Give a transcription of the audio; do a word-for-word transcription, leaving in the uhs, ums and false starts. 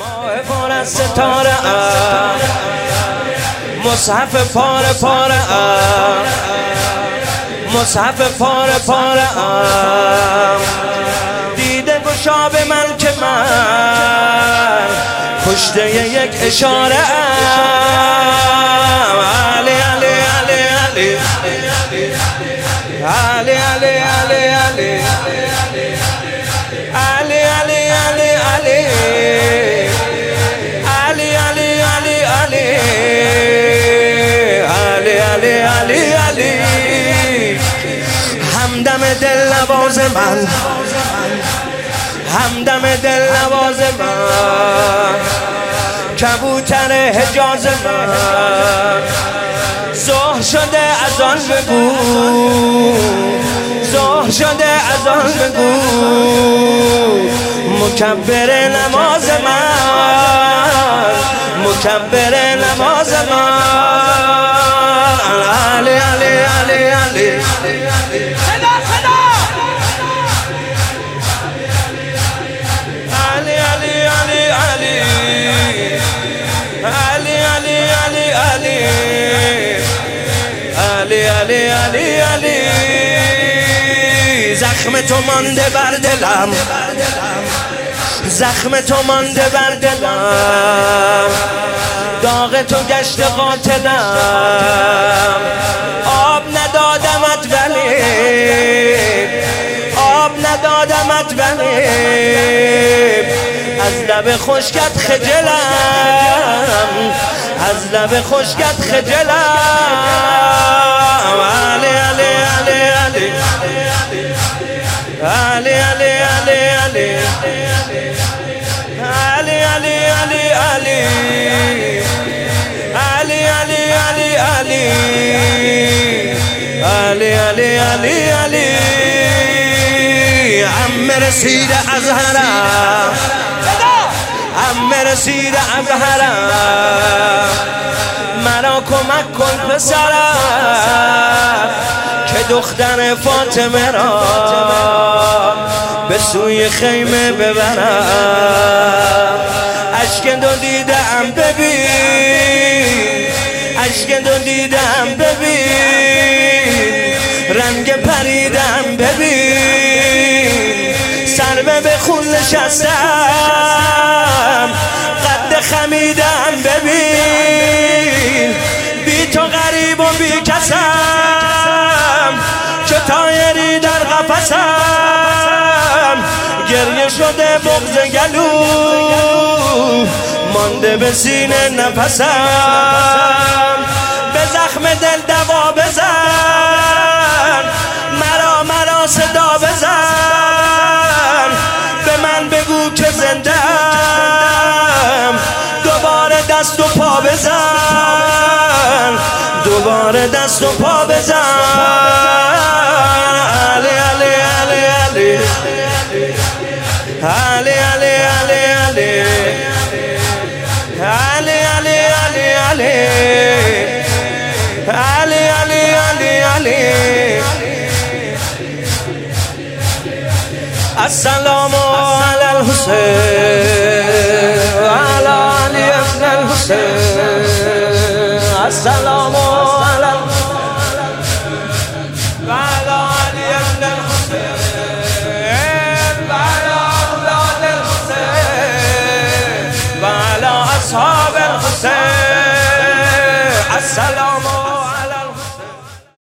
ماه پر از ستاره ام، مصحف پاره پاره ام، مصحف پاره پاره ام، دیده گشا به من که من کشته یک اشاره ام. علی علی علی علی علی علی علی علی علی علی علی علی علی علی علی علی علی علی علی همدم دل نواز من، همدم دل نواز من، کبوتر حجاز من، ظهر شده از آن بگو، ظهر شده از آن بگو، مکبر نماز من، مکبر نماز من. علی علی علی علی صدا صدا علی علی علی علی علی علی علی علی علی علی علی علی زخم تو مانده بر دلم، زخم تو مانده بر دلم، داغ تو گشت قاتلم، آب ندادمت ولی، آب ندادمت ولی از لب خشکت خجلم، از لب خشکت خجلم. علی علی علی علی علی علی علی علی علی علی علی علی علی علی علی علی علی علی علی عم رسید از حرم، عم رسید از حرم، مرا کمک کن پسرم که دختر فاطمه را به سوی خیمه ببرم. اشک دو دیدم ببین، اشک دو دیدم ببین، رنگ پریدم ببین، سرمه به خون نشستم، قد خمیدم ببین، بی تو غریب و بی کسم، چه طایری در قفسم، گریه شده بغض گلو مانده به سینه نفسم، به زخم دل دوا بزن، مرا مرا صدا بزن، به من بگو که زنده ام، دوباره دست و پا بزن، دوباره دست و پا بزن. علی علی علی علی علی علی علی علی علی علی علی علی علی علی علی السلام علی الحسین و علی علی ابن الحسین، السلام علی و علی علی ابن الحسین و علی اولاد الحسین و علی اصحاب الحسین. السلام